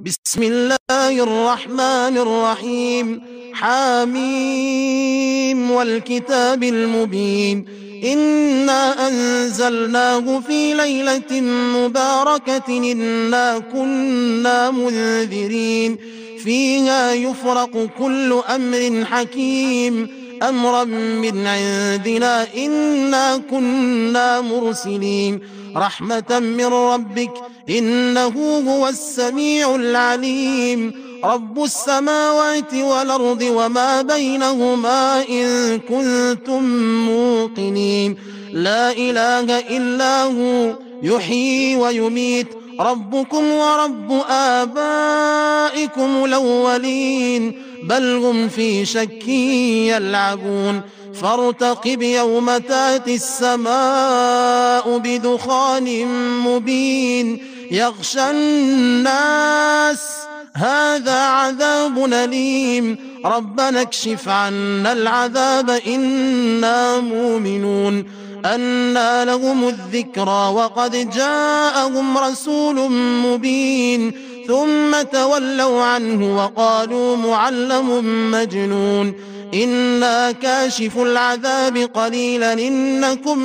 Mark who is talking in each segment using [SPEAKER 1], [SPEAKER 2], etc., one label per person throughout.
[SPEAKER 1] بسم الله الرحمن الرحيم. حاميم والكتاب المبين. إنا أنزلناه في ليلة مباركة إنا كنا منذرين فيها يفرق كل أمر حكيم أمرا من عندنا إنا كنا مرسلين رحمة من ربك إنه هو السميع العليم. رب السماوات والأرض وما بينهما إن كنتم موقنين. لا إله إلا هو يحيي ويميت ربكم ورب آبائكم الأولين بل هم في شك يلعبون. فارتقب يوم تأتي السماء بدخان مبين يغشى الناس هذا عذاب أليم ربنا اكشف عنا العذاب إنا مؤمنون. أنى لهم الذكرى وقد جاءهم رسول مبين ثم تولوا عنه وقالوا معلم مجنون. إنا كاشف العذاب قليلا إنكم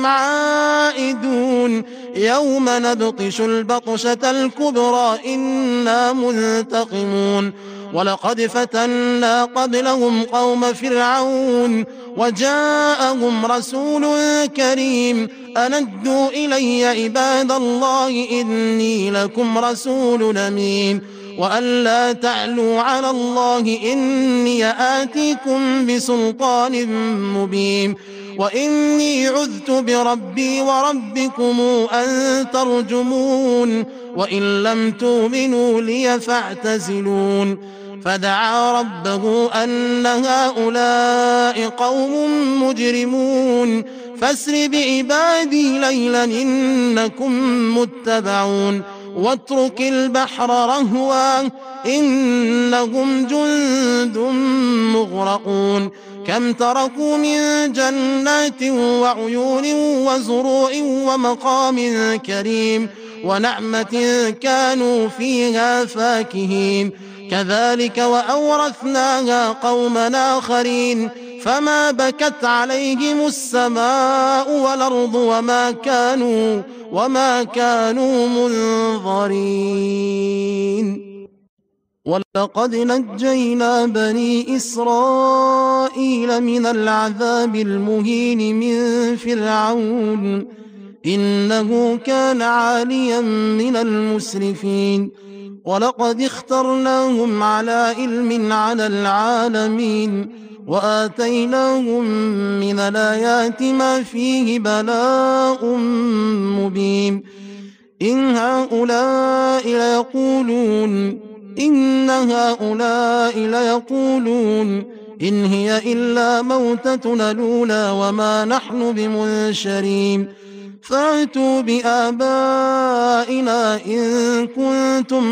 [SPEAKER 1] عائدون يوم نبطش البطشة الكبرى إنا منتقمون. ولقد فتنا قبلهم قوم فرعون وجاءهم رسول كريم أن ادوا إلي عباد الله إني لكم رسول أمين وأن لا تعلوا على الله إني آتيكم بسلطان مبين وإني عذت بربي وربكم أن ترجمون وإن لم تؤمنوا لي فاعتزلون. فدعا ربه أن هؤلاء قوم مجرمون فاسر بعبادي ليلا إنكم متبعون واترك البحر رهوا إنهم جند مغرقون. كم تركوا من جنات وعيون وزروع ومقام كريم ونعمة كانوا فيها فاكهين كذلك وأورثناها قوما آخرين فما بكت عليهم السماء والأرض وما كانوا منظرين. ولقد نجينا بني إسرائيل من العذاب المهين من فرعون إنه كان عاليا من المسرفين. ولقد اخترناهم على علم على العالمين وآتيناهم من الآيات ما فيه بلاء مبين. إن هؤلاء ليقولون إن هي إلا موتتنا الأولى وما نحن بمنشرين فأتوا بآبائنا إن كنتم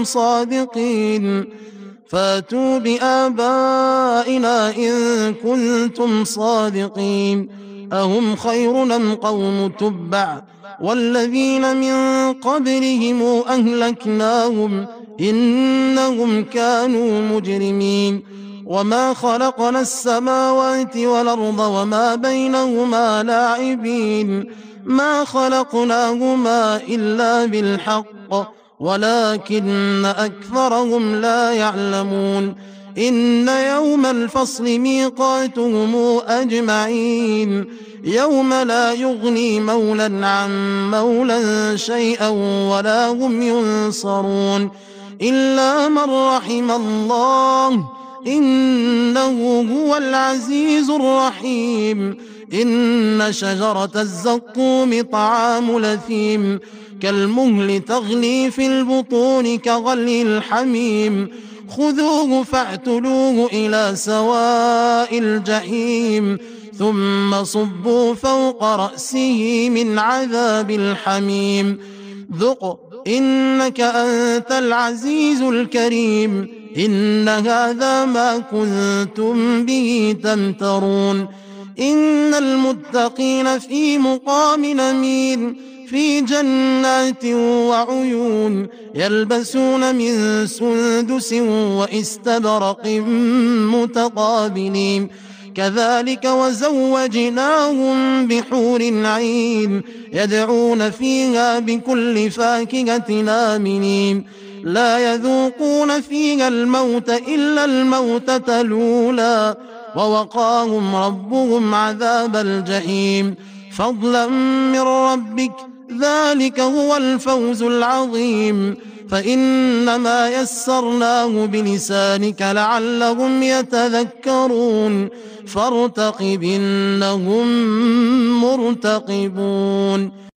[SPEAKER 1] صادقين. أهم خير أم قوم تبع والذين من قبلهم أهلكناهم إنهم كانوا مجرمين. وما خلقنا السماوات والأرض وما بينهما لاعبين ما خلقناهما إلا بالحق ولكن أكثرهم لا يعلمون. إن يوم الفصل ميقاتهم أجمعين يوم لا يغني مولى عن مولى شيئا ولا هم ينصرون إلا من رحم الله إنه هو العزيز الرحيم. إن شجرة الزقوم طعام الأثيم كالمهل تغلي في البطون كغلي الحميم خذوه فاعتلوه إلى سواء الجحيم ثم صبوا فوق رأسه من عذاب الحميم ذق إنك أنت العزيز الكريم. إن هذا ما كنتم به تمترون. إن المتقين في مقام أمين في جنات وعيون يلبسون من سندس وإستبرق متقابلين كذلك وزوجناهم بحور عين يدعون فيها بكل فاكهة آمنين لا يذوقون فيها الموت إلا الموتة الأولى ووقاهم ربهم عذاب الجحيم فضلا من ربك ذلك هو الفوز العظيم فإنما يسرناه بلسانك لعلهم يتذكرون فارتقب إنهم مرتقبون